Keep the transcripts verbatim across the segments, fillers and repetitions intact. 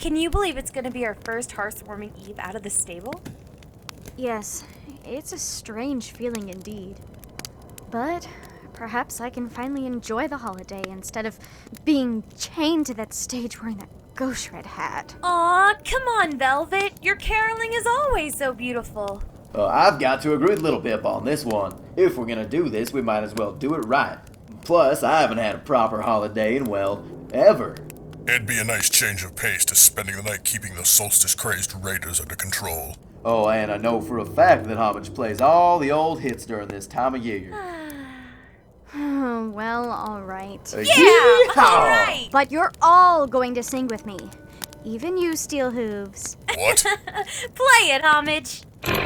Can you believe it's going to be our first heartwarming eve out of the stable? Yes, it's a strange feeling indeed. But perhaps I can finally enjoy the holiday instead of being chained to that stage wearing that ghost red hat. Aw, come on, Velvet. Your caroling is always so beautiful. Uh, I've got to agree with Little Pip on this one. If we're gonna do this, we might as well do it right. Plus, I haven't had a proper holiday in, well, ever. It'd be a nice change of pace to spending the night keeping the solstice-crazed raiders under control. Oh, and I know for a fact that Homage plays all the old hits during this time of year. Well, alright. Uh, Yeah, yeehaw! all right. But you're all going to sing with me. Even you, Steel Hooves. What? Play it, Homage.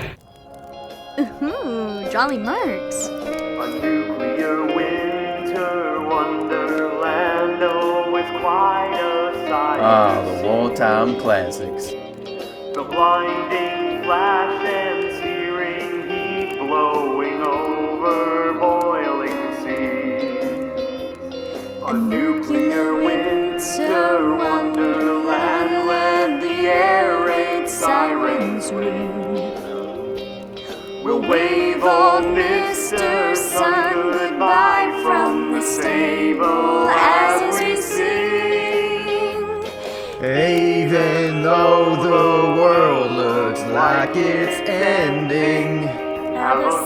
Ooh, Jolly Marks. A nuclear winter wonderland, oh, with quite a sight. Ah, the wartime classics. The blinding flash and searing heat blowing over boiling seas. A nuclear winter wonderland where the air raid sirens ring. We'll wave old Mister Sun goodbye from the stable as we sing. Even though the world looks like it's ending, Have a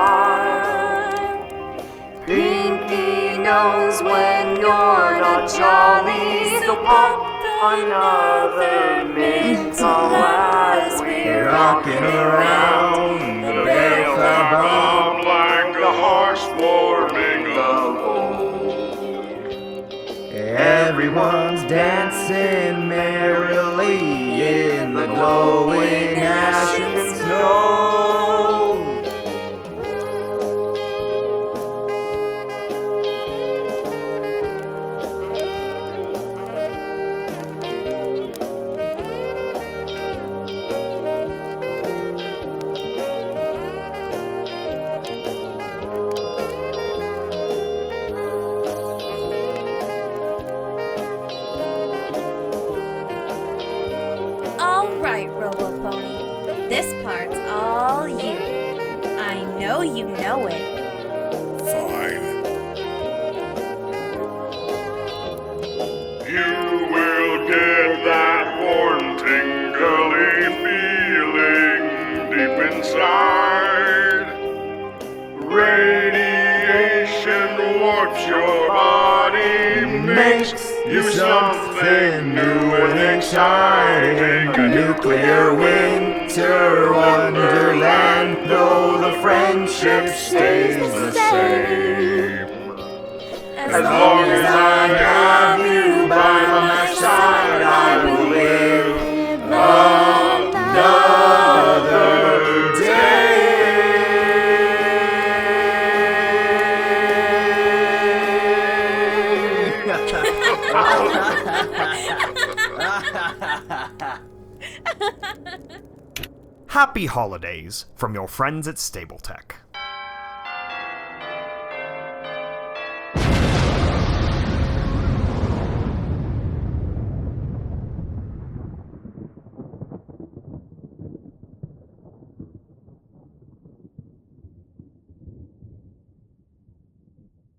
smile. Pinky knows when you're not jolly, so pop another mint as we're rocking around the bells are Bomb like a horse warming of up. old. everyone's dancing merrily in the glowing ash and snow. All right, Robo-Pony. This part's all you. I know you know it. Fine. You will get that warm, tingly feeling deep inside. Radiation warps your body, makes you something new and exciting. A nuclear winter wonderland, though the friendship stays the same. As long as I have you by my side, I will live another day. Happy holidays from your friends at Stable Tech.